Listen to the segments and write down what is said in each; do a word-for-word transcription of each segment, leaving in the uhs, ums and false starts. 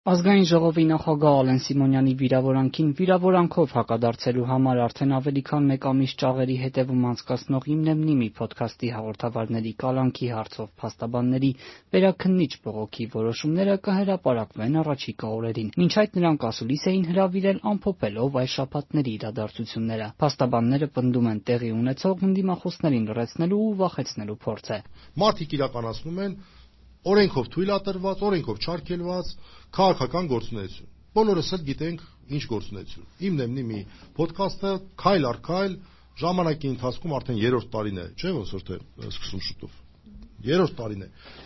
Ազգային ժողովի նախագահ Ալեն Սիմոնյանի վիրավորանքին վիրավորանքով հակադարձելու համար արդեն ավելի քան մեկ ամիս ճաղերի հետևում անցկացնող Իմնեմնիմի փոդքասթի հաղորդավարների կալանքի հարցով փաստաբանների վերաքննիչ բողոքի որոշումները կհրապարակվեն առաջիկա օրերին։ Մինչ այդ նրանք ասուլիս էին հրավիրել ամփոփելով այս շաբաթների իրադարձությունները։ Փաստաբանները պնդում են տեղի ունեցող ընդդիմախոսներին լրացնելու ու վախեցնելու փորձ է։ Մարդիկ իրականացնում են օրենքով թույլատրված, օրենքով չարգելված քաղաքական գործունեություն։ Բոլորս էլ գիտենք ինչ գործունեություն։ Իմնեմնիմի փոդքասթը քայլ առ քայլ ժամանակի ընթացքում արդեն երրորդ տարին է, չէ՞ ոնց որ թե սկսում շուտով։ Երրորդ տարին է։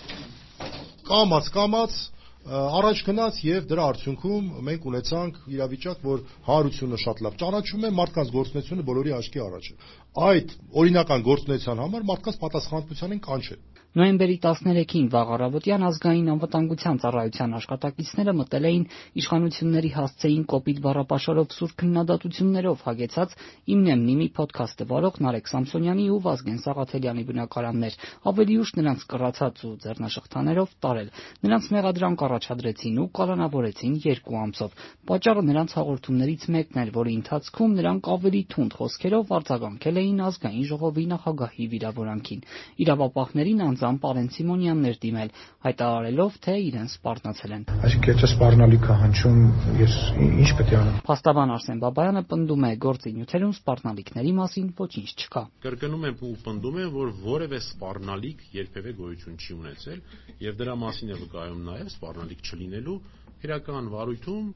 Կամաց կամաց առաջ գնաց եւ դրա արդյունքում մենք ունեցանք իրավիճակ, որ հանրությունը շատ լավ ճանաչում է, մարդկանց գործունեությունը բոլորի աչքի առաջ է։ Այդ օրինական գործունեության համար մարդկանց պատասխանատվության են կանչել։ Նոյեմբերի տասներեքին վաղ առավոտյան ազգային անվտանգության ծառայության աշխատակիցները մտել էին իշխանությունների հասցեին կոպիտ բառապաշարով սուր քննադատություններով հագեցած Իմնեմնիմի փոդքասթը վարող Նարեկ Սամսոնյանի ու Վազգեն Սաղաթելյանի բնակարաններ, ավելի ուշ նրանց կռացած ու ձեռնաշղթաներով տարել։ Նրանց մեղադրանք առաջադրեցին ու կալանավորեցին երկու ամսով։ Պատճառը նրանց հաղորդումներից մեկն էր, որի ընթացքում նրանք ավելի թունդ խոսքերով արձագանքել էին ազգային ժողովի նախագահի վիրավորանքին։ Իրավապահներին անձամբ Ալեն Սիմոնյանն էր դիմել, հայտարարելով, թե իրեն սպառնացել են։ Այսինքն եթե սպառնալիք է հնչում, ես ինչ պետք է անեմ։ Փաստաբան Արսեն Բաբայանը պնդում է, գործի նյութերում սպառնալիքների մասին ոչինչ չկա։ Կրկնում եմ ու պնդում եմ, որ որևէ սպառնալիք երբևէ գոյություն չի ունեցել, եւ դրա մասին է վկայում նաեւ սպառնալիք չլինելու իրական վարույթում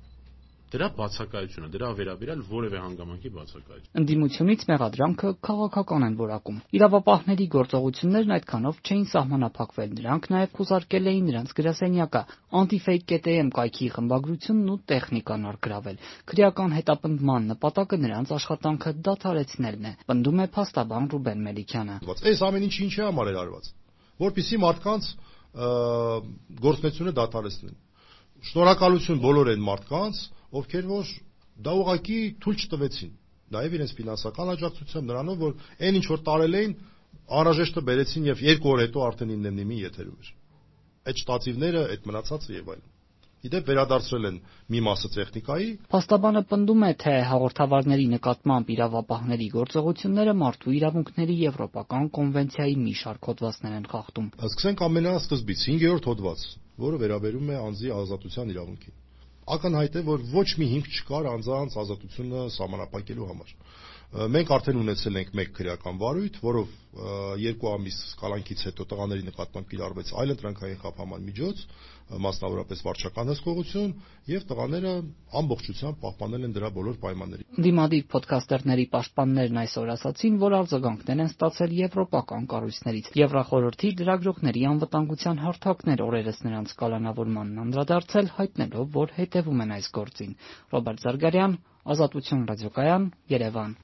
դրա բացակայությունը, դրա վերաբերյալ որևէ հանգամանքի բացակայություն։ Ընդդիմությունից մեղադրանքը քաղաքական են որակում։ Իրավապահների գործողություններն այդքանով չէին սահմանափակվել, նրանք նաև խուսարկել էին նրանց գրասենյակը, Antifake կետ էմ կայքի խմբագրությունն ու տեխնիկան առգրավել։ Քրեական հետապնդման նպատակը նրանց աշխատանքը դադարեցնելն է, պնդում է փաստաբան Ռուբեն Մելիքյանը։ Այս ամեն ինչը ինչի համար էր արված, որպեսզի մարդկանց գործունեությունը դադարեցնեն։ Շնորհակալություն բոլոր այն մարդկանց, ովքեր որ դա ուղղակի թույլ չտվեցին, նաև իրենց ֆինանսական աջակցությամբ նրանով, որ այն ինչ որ տարել էին, անհրաժեշտը բերեցին եւ երկու օր հետո արդեն Իմնեմնիմի եթերում էր։ Այդ շտատիվները, այդ մնացածը եւ այլն։ Իդեպ վերադարձրել են մի մասը տեխնիկայի։ Փաստաբանը պնդում է, թե հաղորդավարների նկատմամբ իրավապահների գործողությունները մարդու իրավունքների եվրոպական կոնվենցիայի մի շարք հոդվածներ են խախտում։ Սկսենք ամենասկզբից, հինգերորդ հոդված, որը վերաբերում է անձի ազատության իրավունքին։ Ակնհայտ է, որ ոչ մի հիմք չկար անձանց ազատությունը սահմանափակելու համար։ Մենք արդեն ունեցել ենք մեկ քրեական վարույթ, որով երկու ամիս կալանքից հետո տղաների նկատմամբ կիրառվեց այլընտրանքային խափանման միջոց, մասնավորապես վարչական հսկողություն, եւ տղաները ամբողջությամբ պահպանել են դրա բոլոր պայմանները։ Դիմադիր փոդքասթերների պաշտպաններն այսօր ասացին, որ արձագանքներ են ստացել եվրոպական կառույցներից։ Եվրախորհրդի լրագրողների անվտանգության հարթակներ օրերս նրանց կալանավորմանն անդրադարձել, հայտնելով, որ հետևում են այս գործին։ Ռոբերտ Զարգարյան, Ազատություն ռադիոկայան, Երևան։